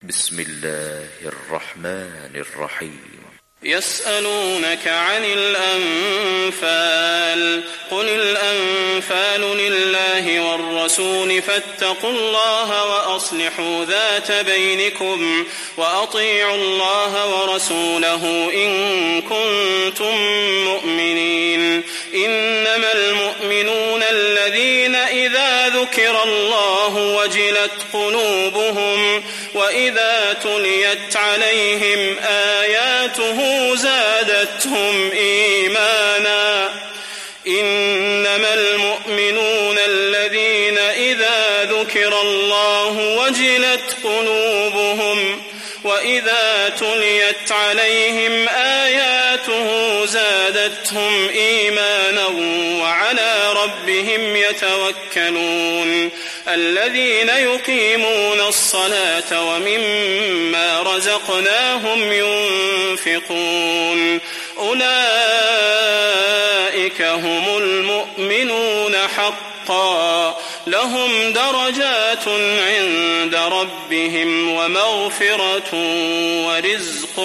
بسم الله الرحمن الرحيم. يسألونك عن الأنفال قل الأنفال لله والرسول فاتقوا الله وأصلحوا ذات بينكم وأطيعوا الله ورسوله إن كنتم مؤمنين. إنما المؤمنون الذين إذا ذكر الله وجلت قلوبهم وإذا تليت عليهم آياته زادتهم إيمانا. إنما المؤمنون الذين إذا ذكر الله وجلت قلوبهم وإذا تليت عليهم آياته زادتهم إيمانا وعلى ربهم يتوكلون. الذين يقيمون الصلاة ومما رزقناهم ينفقون أولئك هم المؤمنون حقا لهم درجات عند ربهم ومغفرة ورزق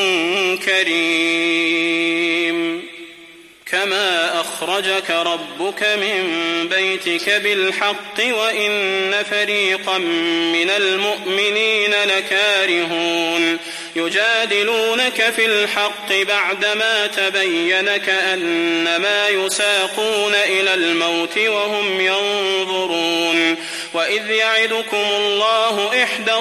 كريم. كما أخرجك ربك من بيتك بالحق وإن فريقا من المؤمنين لكارهون يجادلونك في الحق بعدما تبين كأنما يساقون إلى الموت وهم ينظرون. وإذ يعدكم الله إحدى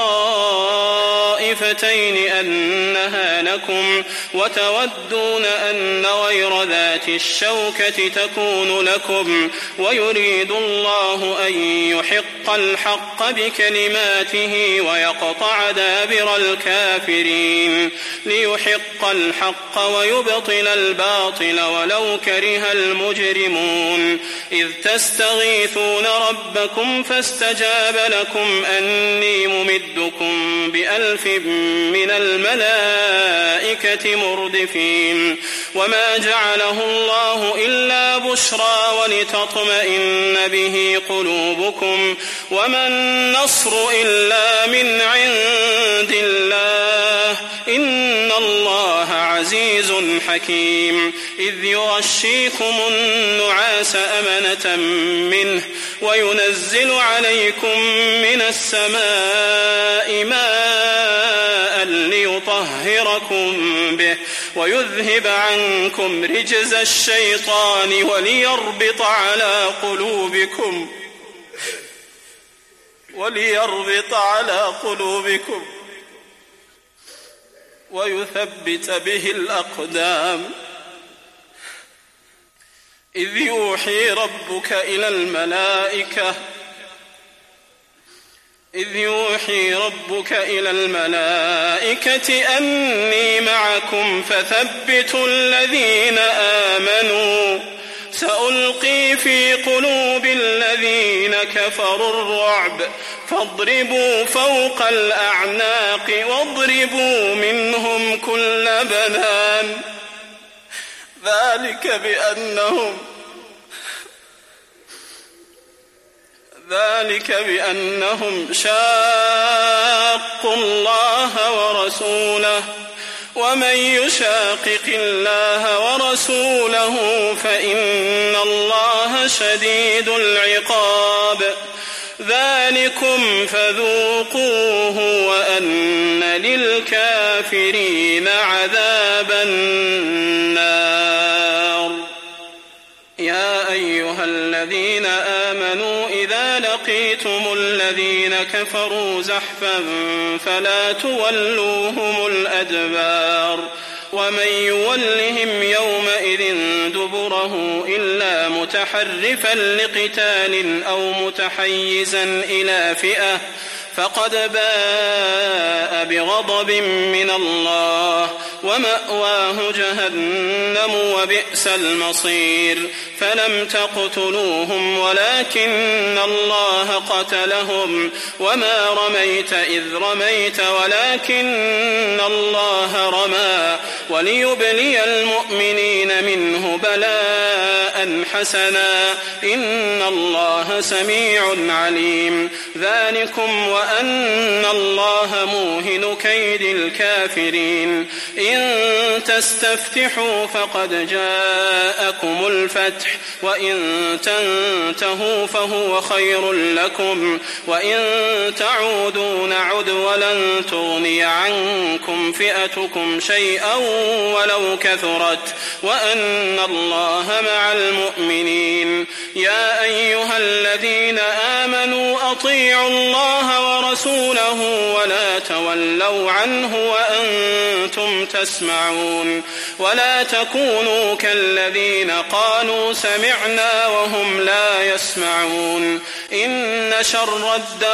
الطائفتين أنها لكم وتودون أن غير ذات الشوكة تكون لكم ويريد الله أن يحق الحق بكلماته ويقطع دابر الكافرين ليحق الحق ويبطل الباطل ولو كره المجرمون. إذ تستغيثون ربكم فاستجاب لكم أني ممدكم ب1000 من الملائكة مردفين. وما جعله الله إلا بشرى ولتطمئن به قلوبكم وما النصر إلا من عند الله إن الله عزيز حكيم. إذ يغشيكم النعاس أمنة منه وينزل عليكم من السماء ماء ليطهركم به ويذهب عنكم رجز الشيطان وليربط على قلوبكم ويثبت به الأقدام. إذ يوحي ربك إلى الملائكة أني معكم فثبتوا الذين آمنوا سألقي في قلوب الذين كفروا الرعب فاضربوا فوق الأعناق واضربوا منهم كل بنان. ذلك بأنهم شاقوا الله ورسوله ومن يشاقق الله ورسوله فإن الله شديد العقاب. ذلكم فذوقوه وأن للكافرين عذاب النار. يا أيها الذين آمنوا إذا لقيتم الذين كفروا زحفا فلا تولوهم الأدبار. ومن يولهم يومئذ دبره إلا متحرفا لقتال أو متحيزا إلى فئة فقد باء بغضب من الله ومأواه جهنم وبئس المصير فلم تقتلوهم ولكن الله قتلهم وما رميت إذ رميت ولكن الله رمى وليبلي المؤمنين منه بلاء حسنا إن الله سميع عليم ذلكم وأن الله موهن كيد الكافرين إن تستفتحوا فقد جاءكم الفتح وإن تنتهوا فهو خير لكم وإن تعودوا نعد ولن تغني عنكم فئتكم شيئا ولو كثرت وأن الله مع المؤمنين يا أيها الذين آمنوا أطيعوا الله ورسوله ولا تولوا عنه وأنتم تسمعون ولا تكونوا كالذين قالوا سمعنا وهم لا يسمعون إن شر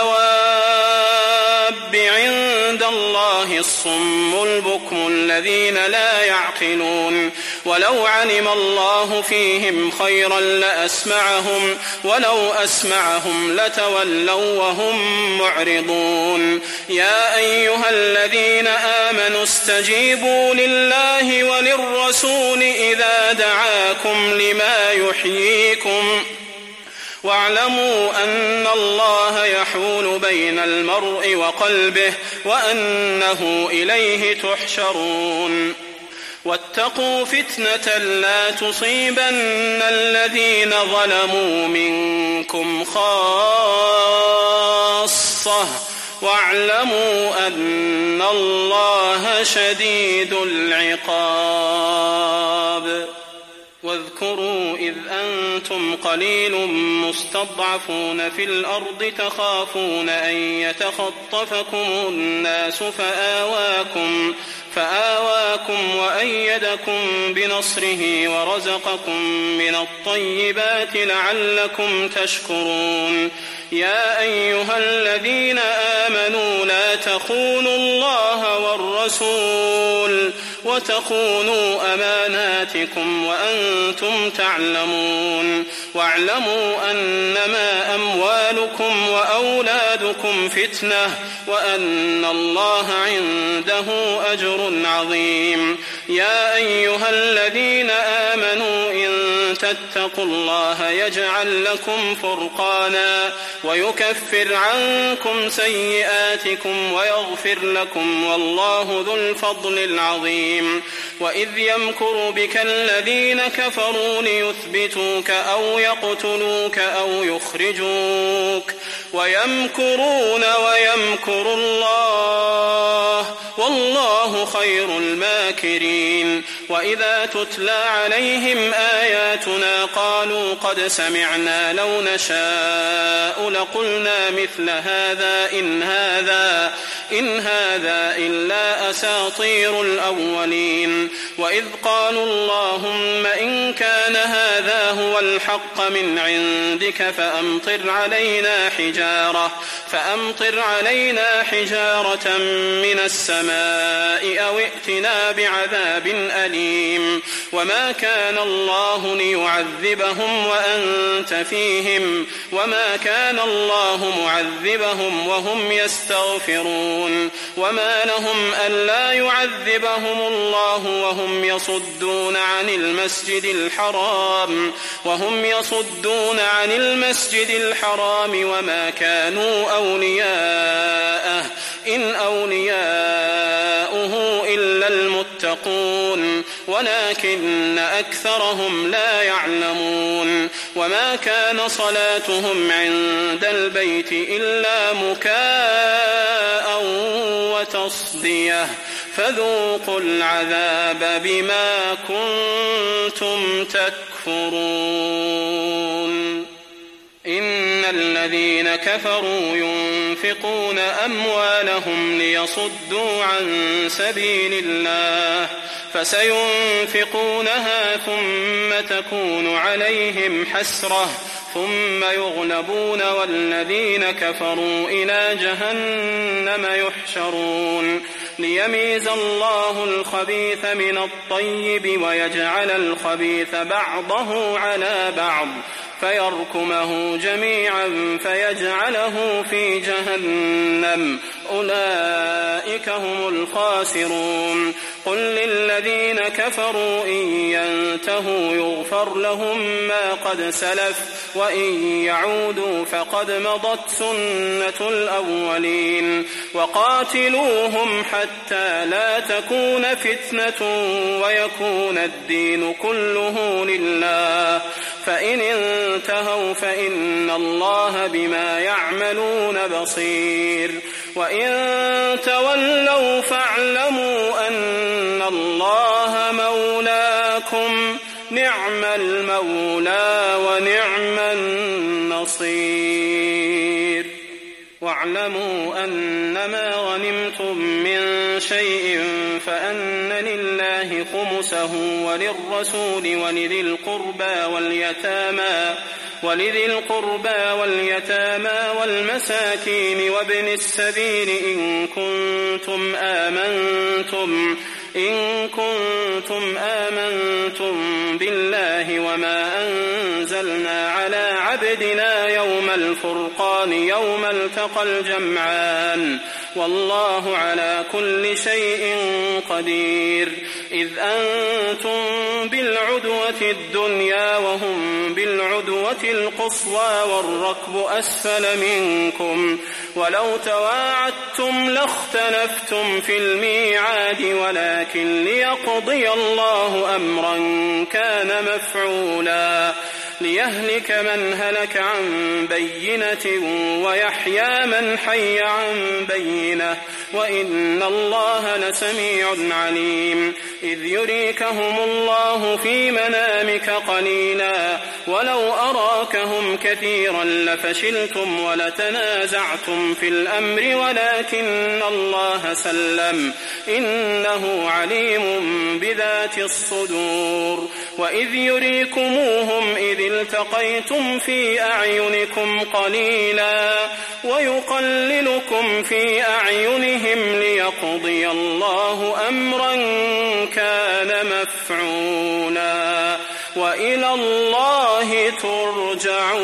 الدواب عند الله الصم البكم الذين لا يعقلون ولو علم الله فيهم خيرا لأسمعهم ولو أسمعهم لتولوا وهم معرضون يا أيها الذين آمنوا استجيبوا لله وللرسول إذا دعاكم لما يحييكم واعلموا أن الله يحول بين المرء وقلبه وأنه إليه تحشرون واتقوا فتنة لا تصيبن الذين ظلموا منكم خاصة واعلموا أن الله شديد العقاب واذكروا إذ أنتم قليل مستضعفون في الأرض تخافون أن يتخطفكم الناس فآواكم وأيدكم بنصره ورزقكم من الطيبات لعلكم تشكرون يا أيها الذين آمنوا لا تخونوا الله والرسول وتخونوا أماناتكم وأنتم تعلمون واعلموا أنما أموالكم وأولادكم فتنة وأن الله عنده أجر عظيم يا أيها الذين آمنوا إن تتقوا الله يجعل لكم فرقانا ويكفر عنكم سيئاتكم ويغفر لكم والله ذو الفضل العظيم وإذ يمكر بك الذين كفروا ليثبتوك أو يقتلوك أو يخرجوك ويمكرون ويمكر الله والله خير الماكرين وإذا تتلى عليهم آياتنا قالوا قد سمعنا لو نشاء لقلنا مثل هذا إن هذا إلا أساطير الأولين وإذ قالوا اللهم إن كان هذا هو الحق من عندك فأمطر علينا حجارة من السماء أو ائتنا بعذاب أليم وما كان الله ليعذبهم وأنت فيهم وما كان الله معذبهم وهم يستغفرون وما لهم ألا يعذبهم الله وهم يصدون عن المسجد الحرام وما كانوا أولياءه إن أولياؤه إلا المتقون ولكن أكثرهم لا يعلمون وما كان صلاتهم عند البيت إلا مكاء وتصدية فذوقوا العذاب بما كنتم تكفرون إن الذين كفروا ينفقون أموالهم ليصدوا عن سبيل الله فسينفقونها ثم تكون عليهم حسرة ثم يغلبون والذين كفروا إلى جهنم يحشرون ليميز الله الخبيث من الطيب ويجعل الخبيث بعضه على بعض فيركمه جميعا فيجعله في جهنم أولئك هم الخاسرون قل للذين كفروا إن ينتهوا يغفر لهم ما قد سلف وإن يعودوا فقد مضت سنة الأولين وقاتلوهم حتى لا تكون فتنة ويكون الدين كله لله فإن انتهوا فإن الله بما يعملون بصير وإن تولوا فاعلموا أن الله مولاكم نعم المولى ونعم النصير واعلموا أنما غنمتم من شيء فأن لله خمسه وللرسول ولذي القربى واليتامى والمساكين وابن السبيل إن كنتم آمنتم بالله وما أنزلنا على عبدنا يوم الفرقان يوم التقى الجمعان والله على كل شيء قدير إذ أنتم بالعدوة الدنيا وهم بالعدوة القصوى والركب أسفل منكم ولو تواعدتم لاختلفتم في الميعاد ولكن ليقضي الله أمرا كان مفعولا ليهلك من هلك عن بينة ويحيى من حي عن بينة وإن الله لسميع عليم إذ يريكهم الله في منامك قليلا ولو أراكهم كثيرا لفشلتم ولتنازعتم في الأمر ولكن الله سلم إنه عليم بذات الصدور وإذ يريكموهم إذ التقيتم في أعينكم قليلا ويقللكم في أعينهم ليقضي الله أمرا كان مفعولا وإلى الله ترجع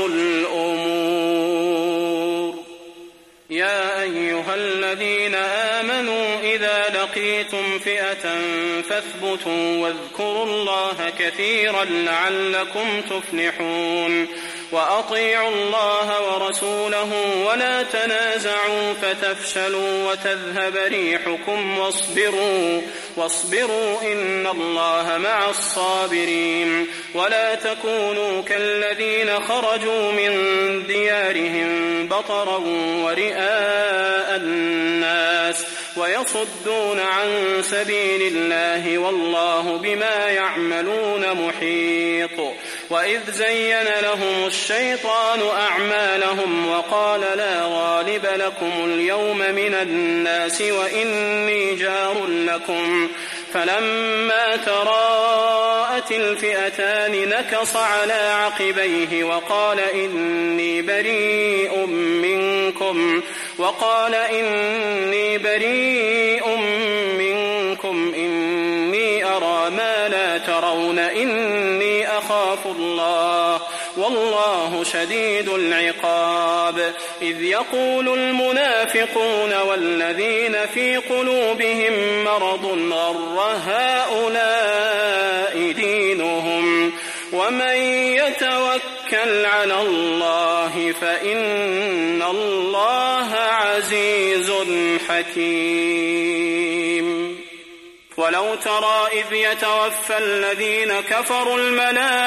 الأمور يا أيها الذين آمنوا إذا لقيتم فئة فاثبتوا واذكروا الله كثيرا لعلكم تفلحون وأطيعوا الله ورسوله ولا تنازعوا فتفشلوا وتذهب ريحكم واصبروا إن الله مع الصابرين ولا تكونوا كالذين خرجوا من ديارهم بطرا ورئاء الناس ويصدون عن سبيل الله والله بما يعملون محيط وإذ زين لهم الشيطان أعمالهم وقال لا غالب لكم اليوم من الناس وإني جار لكم فلما تراءت الفئتان نكص على عقبيه وقال إني بريء منكم إني أرى ما لا ترون إني أخاف الله والله شديد العقاب إذ يقول المنافقون والذين في قلوبهم مرض غر هؤلاء دينهم ومن يتوكل على الله فإن الله عزيز حكيم ولو ترى إذ يتوفى الذين كفروا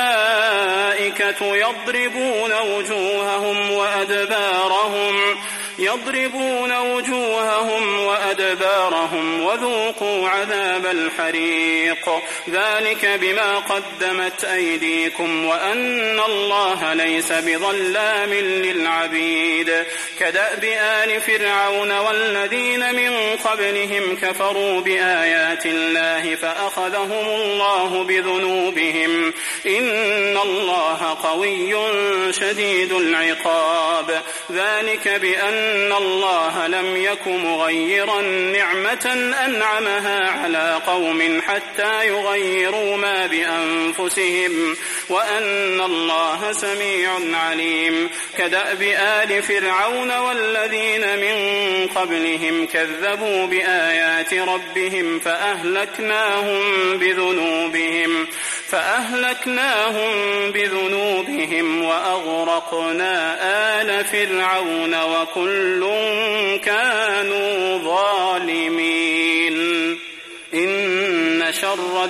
الملائكة يضربون وجوههم وأدبارهم يضربون وجوههم وأدبارهم وذوقوا عذاب الحريق ذلك بما قدمت أيديكم وأن الله ليس بظلام للعبيد كدأب آل فرعون والذين من قبلهم كفروا بآيات الله فأخذهم الله بذنوبهم إن الله قوي شديد العقاب ذلك بأن الله لم يك مغيرا نعمة أنعمها على قوم حتى يغيروا ما بأنفسهم وأن الله سميع عليم كدأب آل فرعون والذين من قبلهم كذبوا بآيات ربهم فأهلكناهم بذنوبهم وأغرقنا آل فرعون وكل كانوا ظالمين إن شر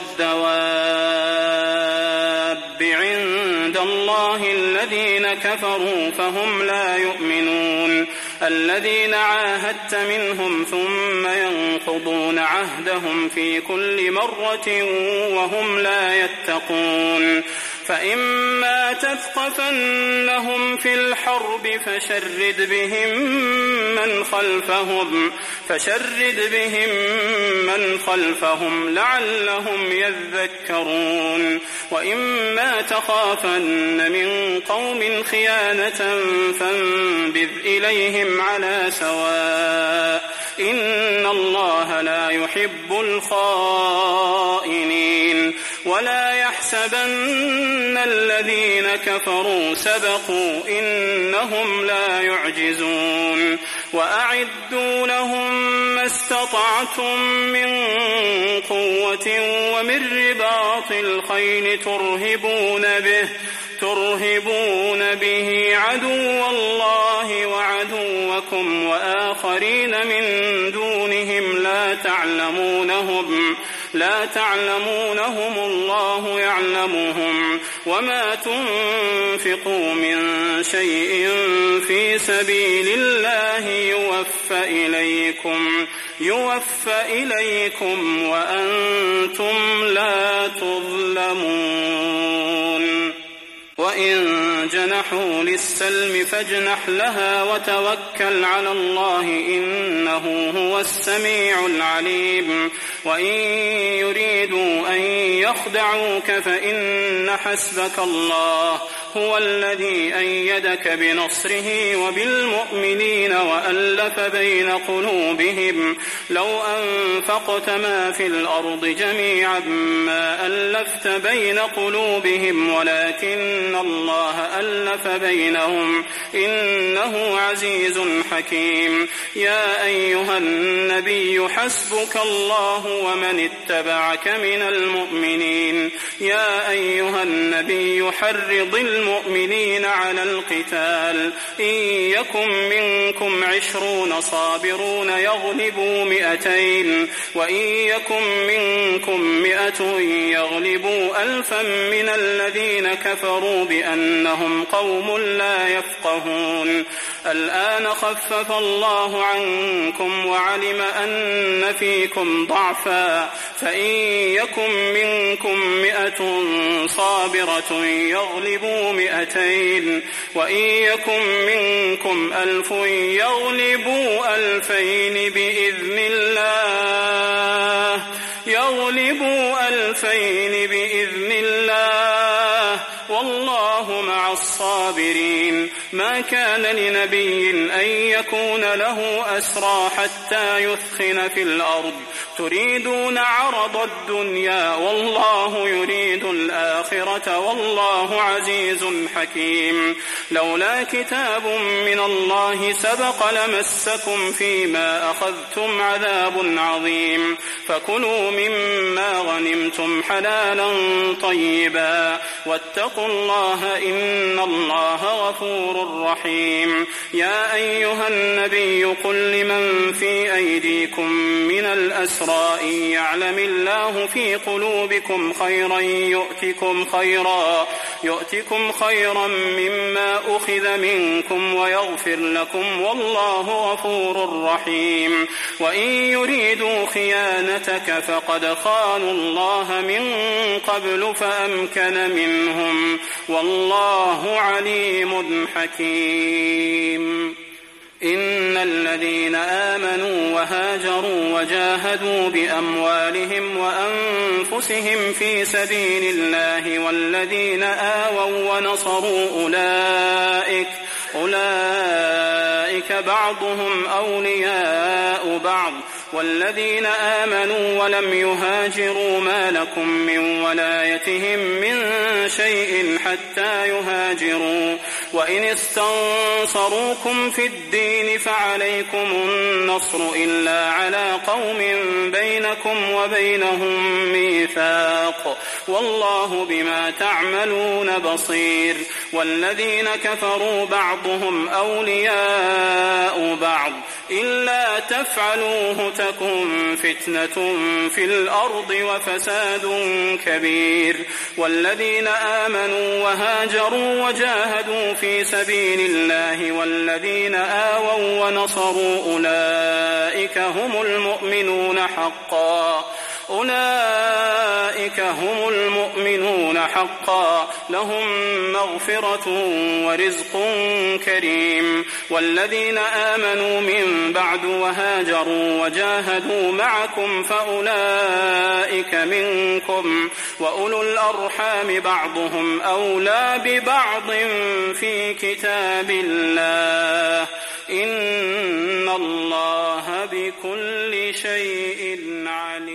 الدواب عند الله الذين كفروا فهم لا يؤمنون الذين عاهدت منهم ثم ينقضون عهدهم في كل مرة وهم لا يتقون فإما تثقفنهم في الحرب فشرد بهم من خلفهم لعلهم يذكرون وإما تخافن من قوم خيانة فانبذ إليهم على سواء إن الله لا يحب الخائنين ولا يحسبن الذين كفروا سبقوا إنهم لا يعجزون وأعدوا لهم ما استطعتم من قوة ومن رباط الخيل ترهبون به عدو الله وعدوكم وآخرين من دونهم لا تعلمونهم الله يعلمهم وما تنفقوا من شيء في سبيل الله يوفى إليكم وأنتم لا تظلمون وإن جنحوا للسلم فاجنح لها وتوكل على الله إنه هو السميع العليم وإن يريدوا أن يخدعوك فإن حسبك الله هو الذي أيدك بنصره وبالمؤمنين وألف بين قلوبهم لو أنفقت ما في الأرض جميعا ما ألفت بين قلوبهم ولكن الله ألف بينهم إنه عزيز حكيم يا أيها النبي حسبك الله ومن اتبعك من المؤمنين يا أيها النبي حرض المؤمنين على القتال إن يكن منكم 20 صابرون يغلبوا 200 وإن يكن منكم 100 يغلبوا 1000 من الذين كفروا بأنهم قوم لا يفقهون الآن خفف الله عنكم وعلم أن فيكم ضعفا فإن يكن منكم 100 صابرة يغلبوا 200 وإن يكن منكم 1000 يغلبوا 2000 بإذن الله والله مع الصابرين ما كان لنبي أن يكون له أسرى حتى يثخن في الأرض تريدون عرض الدنيا والله يريد الآخرة والله عزيز حكيم لولا كتاب من الله سبق لمسكم فيما أخذتم عذاب عظيم فكلوا مما غنمتم حلالا طيبا واتقوا الله إن الله غفور رحيم. يا أيها النبي قل لمن في أيديكم من الأسرى إن يعلم الله في قلوبكم خيرا يؤتكم خيرا مما أخذ منكم ويغفر لكم والله غفور رحيم. وإن يريدوا خيانتك فقد خانوا الله من قبل فأمكن منهم والله عليم حكيم. إن الذين آمنوا وهاجروا وجاهدوا بأموالهم وأنفسهم في سبيل الله والذين آووا ونصروا أولئك بعضهم أولياء بعض والذين آمنوا ولم يهاجروا ما لكم من ولايتهم من شيء حتى يهاجروا وإن استنصروكم في الدين فعليكم النصر إلا على قوم بينكم وبينهم ميثاق والله بما تعملون بصير. والذين كفروا بعضهم أولياء بعض إلا تفعلوه تكن فتنة في الأرض وفساد كبير. والذين آمنوا وهاجروا وجاهدوا في سبيل الله والذين آووا ونصروا أولئك هم المؤمنون حقا لهم مغفرة ورزق كريم. والذين آمنوا من بعد وهاجروا وجاهدوا معكم فأولئك منكم وأولو الأرحام بعضهم أولى ببعض في كتاب الله إن الله بكل شيء عليم.